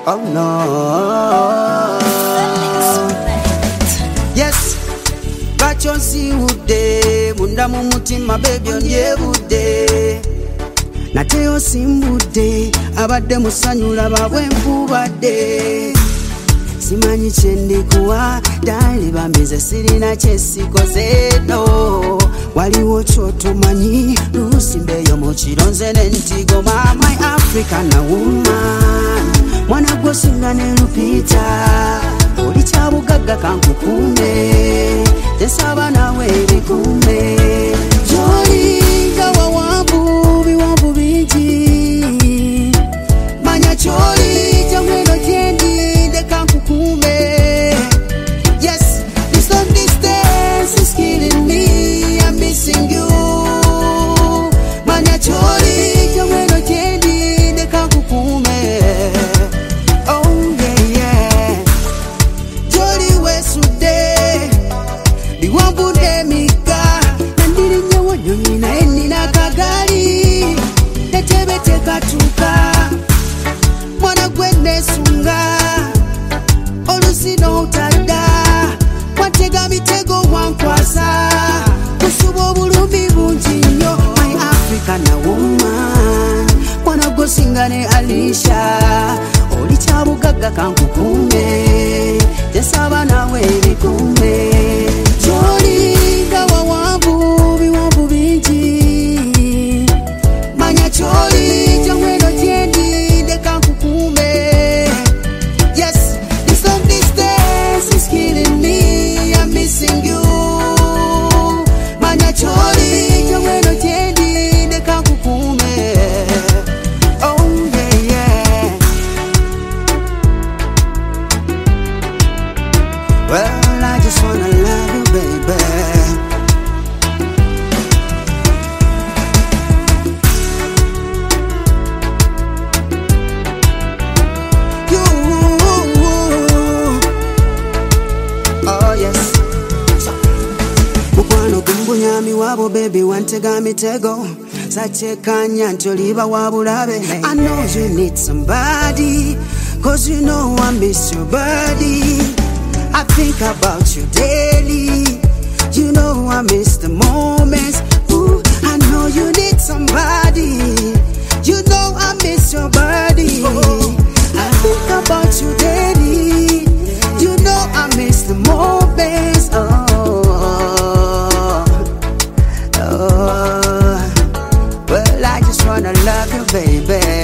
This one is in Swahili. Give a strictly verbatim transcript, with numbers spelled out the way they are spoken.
Oh no. Yes, Bachosi ude, munda mumutima baby ondye bude. Nateo simbude, abadde musanyula babwe mpubadde. Simanyi kyendikuwa, dali bambize sirina kyesikoze no. Waliwo kyotomanyi, lusimbeyo mu kironze n'entigo. My African woman, mwana gwosinga ne lupita. Oli kyabugagga kankukume, tesaba nawe ebikume. Joli nga wawambu biwambu bingi, manya kyoli kyamweno kyendi ndeka nkukume. Yes, this long distance is killing me, I'm missing you. Manya kyoli kyamweno kyendi ndeka nkukume. Oh yeah yeah, Joli wesude biwambu ndemika. Nandiri nyewo nyonyi naye nina kagali, netebe tekatuka. Mwana gwe nesunga, olusino utadda. Watega mitego wankwasa, kusuba obulumi bungi nnyo. My African woman, mwana gwosinga ne Alisha. Oli kyabugagga kankukume, tesaba nawe ebikume. Joli nga wawambu biwambu bingi, manya kyoli kyamweno kyendi ndeka nkukume. Yes, this long distance is killing me, I'm missing you. Manya kyoli kyamweno kyendi ndeka nkukume. Oh yeah yeah. Well, I just wanna love you, baby. You, oh yes. Mukwano gumbunyami wabo baby wantega mitego. Sachekanya ntoliba wabulabe. I know you need somebody, cause you know I miss your body. I think about you daily, you know I miss the moments. Ooh, I know you need somebody, you know I miss your body. I think about you daily, you know I miss the moments. Oh, oh, well I just wanna love you, baby.